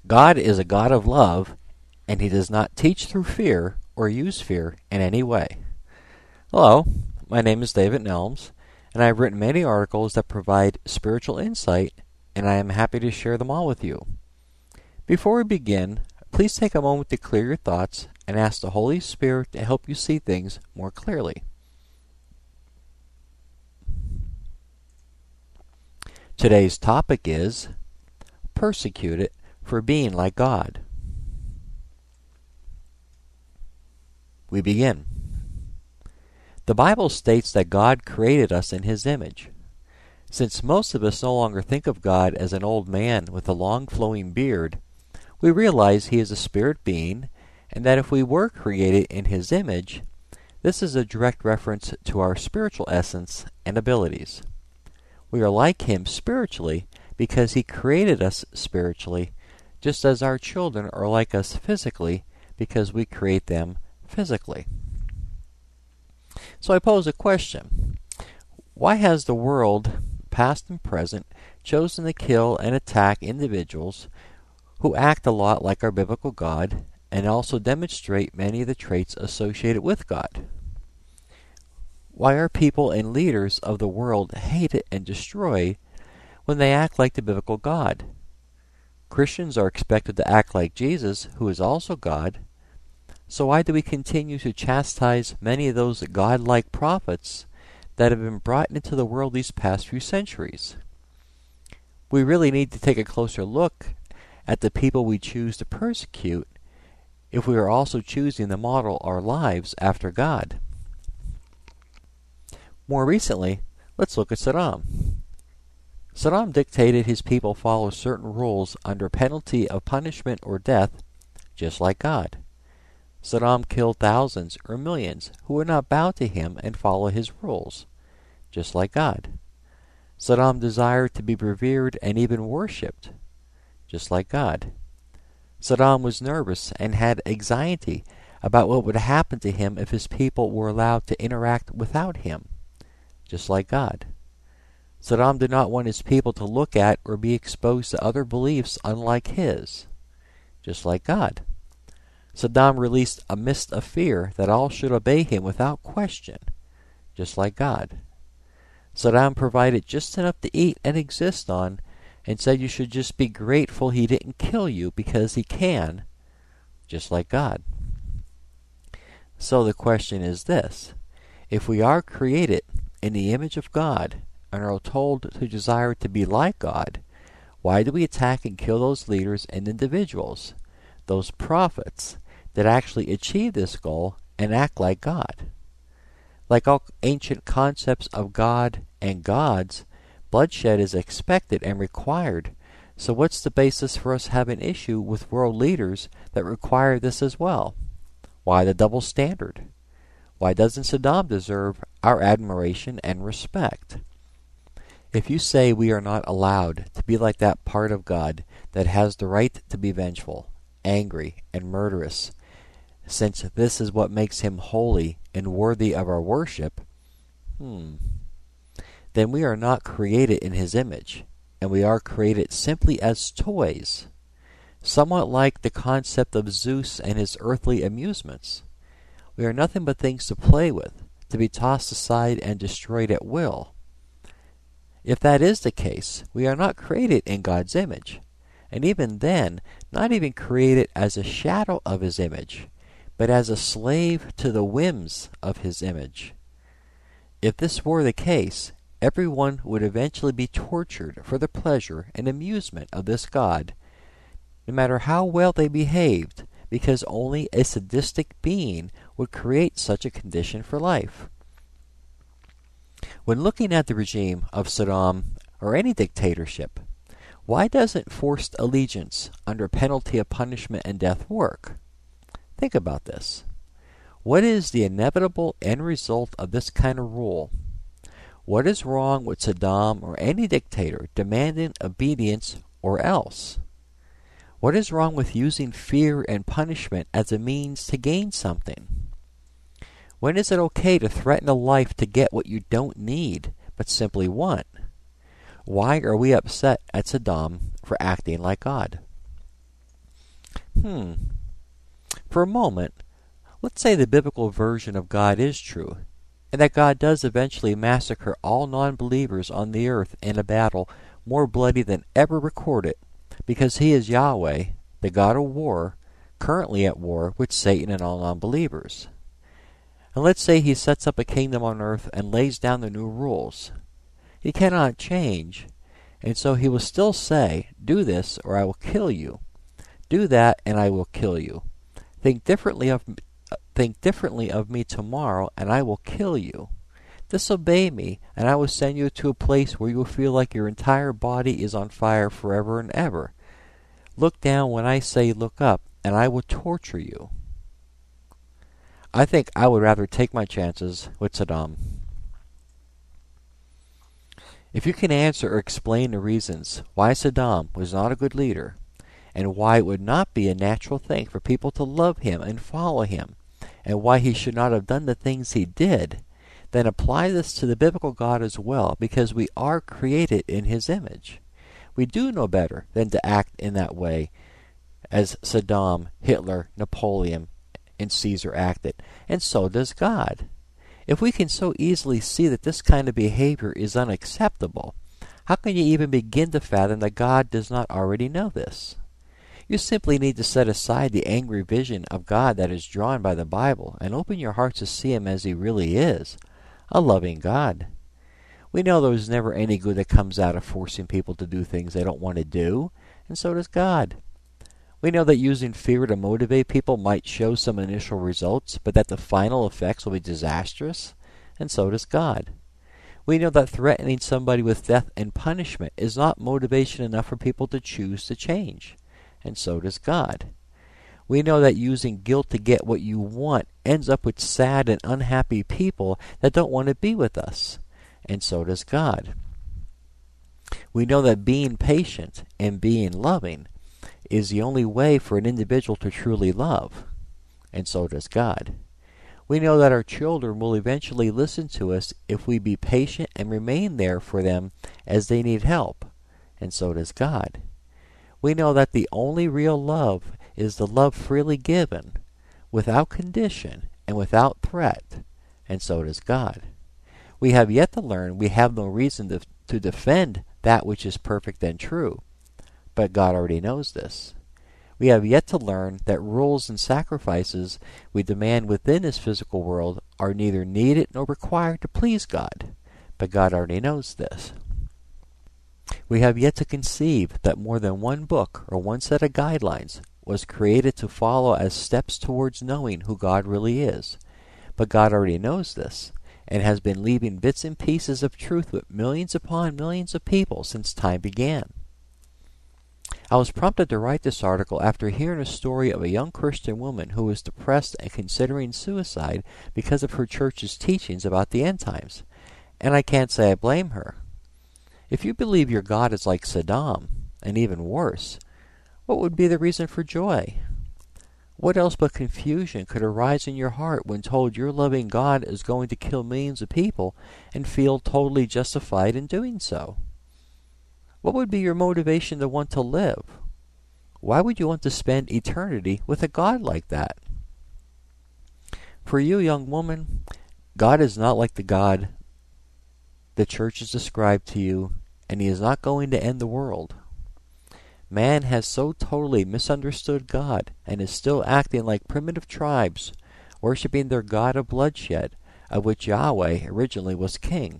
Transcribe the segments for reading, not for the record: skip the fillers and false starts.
God is a God of love, and He does not teach through fear or use fear in any way. Hello, my name is David Nelms, and I have written many articles that provide spiritual insight, and I am happy to share them all with you. Before we begin, please take a moment to clear your thoughts and ask the Holy Spirit to help you see things more clearly. Today's topic is persecuted for being like God. We begin. The Bible states that God created us in His image. Since most of us no longer think of God as an old man with a long flowing beard, we realize He is a spirit being, and that if we were created in His image, this is a direct reference to our spiritual essence and abilities. We are like Him spiritually because He created us spiritually, just as our children are like us physically because we create them physically. So I pose a question. Why has the world, past and present, chosen to kill and attack individuals who act a lot like our biblical God and also demonstrate many of the traits associated with God? Why are people and leaders of the world hated and destroyed when they act like the biblical God? Christians are expected to act like Jesus, who is also God. So why do we continue to chastise many of those God-like prophets that have been brought into the world these past few centuries? We really need to take a closer look at the people we choose to persecute if we are also choosing to model our lives after God. More recently, let's look at Saddam. Saddam dictated his people follow certain rules under penalty of punishment or death, just like God. Saddam killed thousands or millions who would not bow to him and follow his rules, just like God. Saddam desired to be revered and even worshipped, just like God. Saddam was nervous and had anxiety about what would happen to him if his people were allowed to interact without him, just like God. Saddam did not want his people to look at or be exposed to other beliefs unlike his, just like God. Saddam released a mist of fear that all should obey him without question, just like God. Saddam provided just enough to eat and exist on and said you should just be grateful he didn't kill you because he can, just like God. So the question is this: if we are created in the image of God and are told to desire to be like God, why do we attack and kill those leaders and individuals, those prophets, that actually achieve this goal and act like God? Like all ancient concepts of God and gods, bloodshed is expected and required. So what's the basis for us having an issue with world leaders that require this as well? Why the double standard? Why doesn't Saddam deserve our admiration and respect? If you say we are not allowed to be like that part of God that has the right to be vengeful, angry, and murderous, since this is what makes him holy and worthy of our worship, then we are not created in his image, and we are created simply as toys, somewhat like the concept of Zeus and his earthly amusements. We are nothing but things to play with, to be tossed aside and destroyed at will. If that is the case, we are not created in God's image, and even then, not even created as a shadow of His image, but as a slave to the whims of His image. If this were the case, everyone would eventually be tortured for the pleasure and amusement of this God, no matter how well they behaved, because only a sadistic being would create such a condition for life. When looking at the regime of Saddam or any dictatorship, why doesn't forced allegiance under penalty of punishment and death work? Think about this. What is the inevitable end result of this kind of rule? What is wrong with Saddam or any dictator demanding obedience or else? What is wrong with using fear and punishment as a means to gain something? When is it okay to threaten a life to get what you don't need, but simply want? Why are we upset at Saddam for acting like God? For a moment, let's say the biblical version of God is true, and that God does eventually massacre all non-believers on the earth in a battle more bloody than ever recorded, because he is Yahweh, the God of war, currently at war with Satan and all non-believers. And let's say he sets up a kingdom on earth and lays down the new rules. He cannot change, and so he will still say, "Do this or I will kill you. Do that and I will kill you. Think differently of me tomorrow and I will kill you. Disobey me and I will send you to a place where you will feel like your entire body is on fire forever and ever. Look down when I say look up and I will torture you." I think I would rather take my chances with Saddam. If you can answer or explain the reasons why Saddam was not a good leader, and why it would not be a natural thing for people to love him and follow him, and why he should not have done the things he did, then apply this to the biblical God as well, because we are created in his image. We do know better than to act in that way as Saddam, Hitler, Napoleon, and Caesar acted, and so does God. If we can so easily see that this kind of behavior is unacceptable, how can you even begin to fathom that God does not already know this? You simply need to set aside the angry vision of God that is drawn by the Bible and open your heart to see him as he really is, a loving God. We know there's never any good that comes out of forcing people to do things they don't want to do, and so does God. We know that using fear to motivate people might show some initial results, but that the final effects will be disastrous, and so does God. We know that threatening somebody with death and punishment is not motivation enough for people to choose to change, and so does God. We know that using guilt to get what you want ends up with sad and unhappy people that don't want to be with us, and so does God. We know that being patient and being loving is the only way for an individual to truly love, and so does God. We know that our children will eventually listen to us if we be patient and remain there for them as they need help, and so does God. We know that the only real love is the love freely given, without condition and without threat, and so does God. We have yet to learn we have no reason to defend that which is perfect and true, but God already knows this. We have yet to learn that rules and sacrifices we demand within this physical world are neither needed nor required to please God, but God already knows this. We have yet to conceive that more than one book or one set of guidelines was created to follow as steps towards knowing who God really is, but God already knows this, and has been leaving bits and pieces of truth with millions upon millions of people since time began. I was prompted to write this article after hearing a story of a young Christian woman who was depressed and considering suicide because of her church's teachings about the end times, and I can't say I blame her. If you believe your God is like Saddam, and even worse, what would be the reason for joy? What else but confusion could arise in your heart when told your loving God is going to kill millions of people and feel totally justified in doing so? What would be your motivation to want to live? Why would you want to spend eternity with a God like that? For you, young woman, God is not like the God the church has described to you, and he is not going to end the world. Man has so totally misunderstood God and is still acting like primitive tribes, worshiping their god of bloodshed, of which Yahweh originally was king.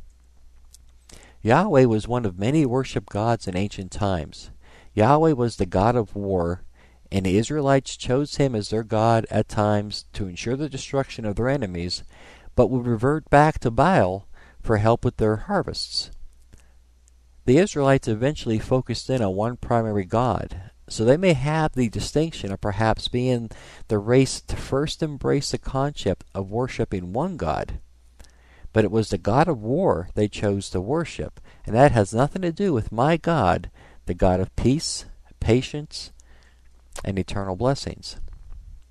Yahweh was one of many worshipped gods in ancient times. Yahweh was the God of war, and the Israelites chose him as their God at times to ensure the destruction of their enemies, but would revert back to Baal for help with their harvests. The Israelites eventually focused in on one primary God, so they may have the distinction of perhaps being the race to first embrace the concept of worshipping one God. But it was the God of war they chose to worship, and that has nothing to do with my God, the God of peace, patience, and eternal blessings.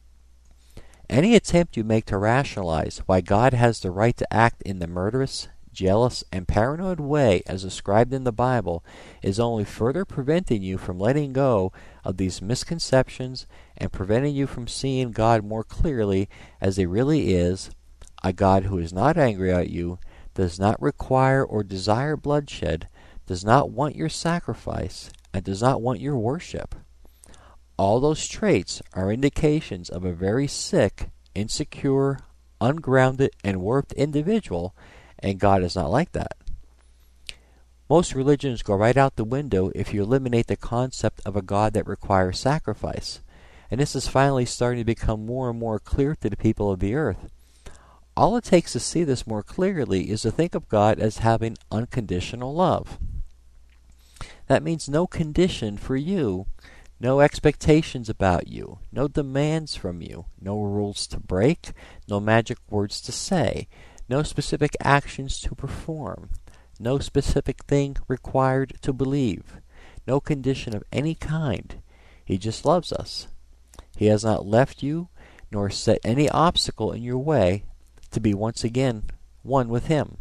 Any attempt you make to rationalize why God has the right to act in the murderous, jealous, and paranoid way as described in the Bible is only further preventing you from letting go of these misconceptions and preventing you from seeing God more clearly as He really is, a God who is not angry at you, does not require or desire bloodshed, does not want your sacrifice, and does not want your worship. All those traits are indications of a very sick, insecure, ungrounded, and warped individual, and God is not like that. Most religions go right out the window if you eliminate the concept of a God that requires sacrifice, and this is finally starting to become more and more clear to the people of the earth. All it takes to see this more clearly is to think of God as having unconditional love. That means no condition for you, no expectations about you, no demands from you, no rules to break, no magic words to say, no specific actions to perform, no specific thing required to believe, no condition of any kind. He just loves us. He has not left you, nor set any obstacle in your way to be once again one with Him.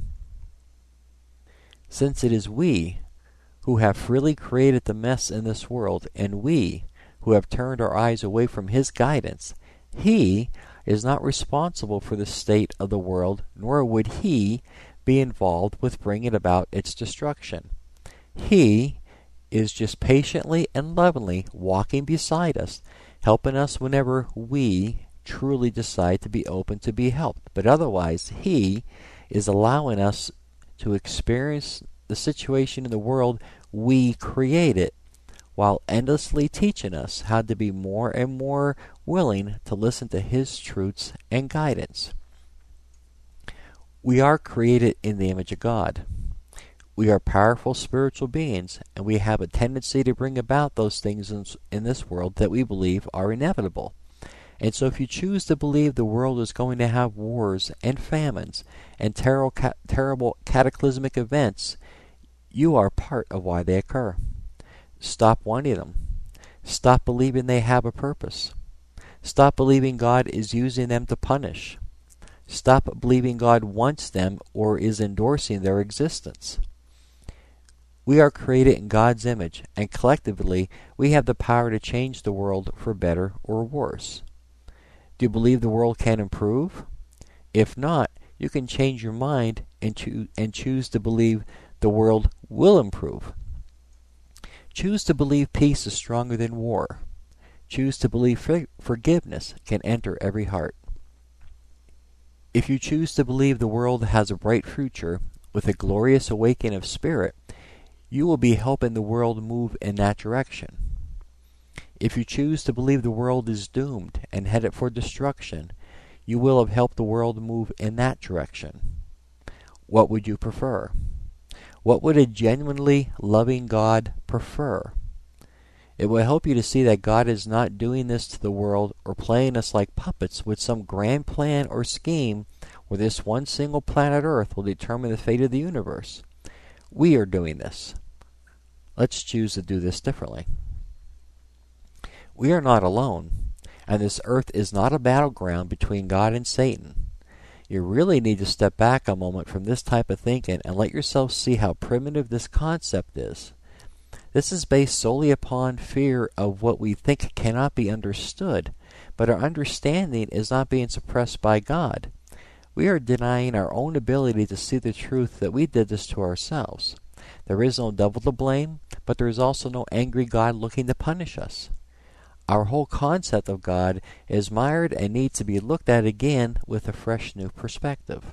Since it is we who have freely created the mess in this world, and we who have turned our eyes away from His guidance, He is not responsible for the state of the world, nor would He be involved with bringing about its destruction. He is just patiently and lovingly walking beside us, helping us whenever we truly decide to be open to be helped. But otherwise, He is allowing us to experience the situation in the world we created, while endlessly teaching us how to be more and more willing to listen to His truths and guidance. We are created in the image of God. We are powerful spiritual beings, and we have a tendency to bring about those things in this world that we believe are inevitable. And so if you choose to believe the world is going to have wars and famines and terrible cataclysmic events, you are part of why they occur. Stop wanting them. Stop believing they have a purpose. Stop believing God is using them to punish. Stop believing God wants them or is endorsing their existence. We are created in God's image, and collectively we have the power to change the world for better or worse. Do you believe the world can improve? If not, you can change your mind and choose to believe the world will improve. Choose to believe peace is stronger than war. Choose to believe forgiveness can enter every heart. If you choose to believe the world has a bright future with a glorious awakening of spirit, you will be helping the world move in that direction. If you choose to believe the world is doomed and headed for destruction, you will have helped the world move in that direction. What would you prefer? What would a genuinely loving God prefer? It will help you to see that God is not doing this to the world or playing us like puppets with some grand plan or scheme where this one single planet Earth will determine the fate of the universe. We are doing this. Let's choose to do this differently. We are not alone, and this earth is not a battleground between God and Satan. You really need to step back a moment from this type of thinking and let yourself see how primitive this concept is. This is based solely upon fear of what we think cannot be understood, but our understanding is not being suppressed by God. We are denying our own ability to see the truth that we did this to ourselves. There is no devil to blame, but there is also no angry God looking to punish us. Our whole concept of God is mired and needs to be looked at again with a fresh new perspective.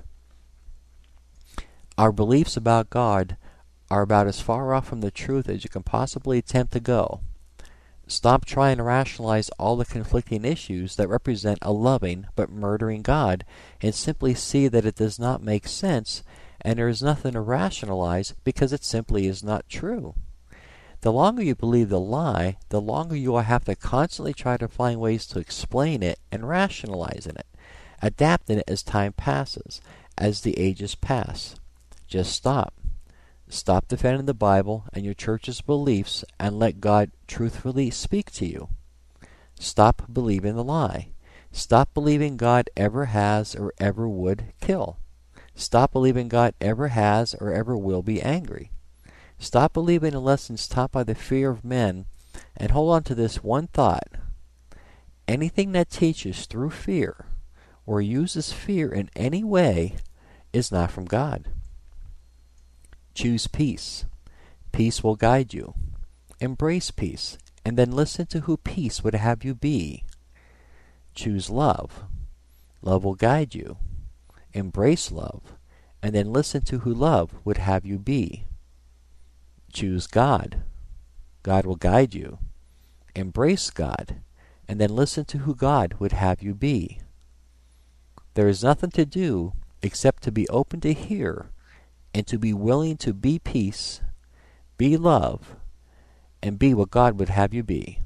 Our beliefs about God are about as far off from the truth as you can possibly attempt to go. Stop trying to rationalize all the conflicting issues that represent a loving but murdering God, and simply see that it does not make sense, and there is nothing to rationalize because it simply is not true. The longer you believe the lie, the longer you will have to constantly try to find ways to explain it and rationalizing it, adapting it as time passes, as the ages pass. Just stop. Stop defending the Bible and your church's beliefs and let God truthfully speak to you. Stop believing the lie. Stop believing God ever has or ever would kill. Stop believing God ever has or ever will be angry. Stop believing in lessons taught by the fear of men and hold on to this one thought. Anything that teaches through fear or uses fear in any way is not from God. Choose peace. Peace will guide you. Embrace peace, and then listen to who peace would have you be. Choose love. Love will guide you. Embrace love, and then listen to who love would have you be. Choose God. God will guide you. Embrace God, and then listen to who God would have you be. There is nothing to do except to be open to hear and to be willing to be peace, be love, and be what God would have you be.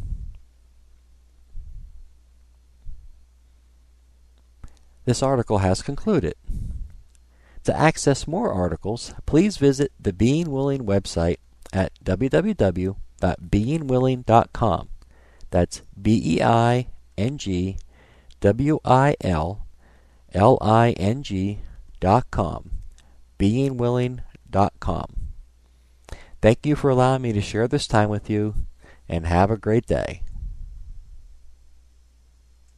This article has concluded. To access more articles, please visit the Being Willing website at www.beingwilling.com. That's BEINGWILLING.com. beingwilling.com. Thank you for allowing me to share this time with you, and have a great day.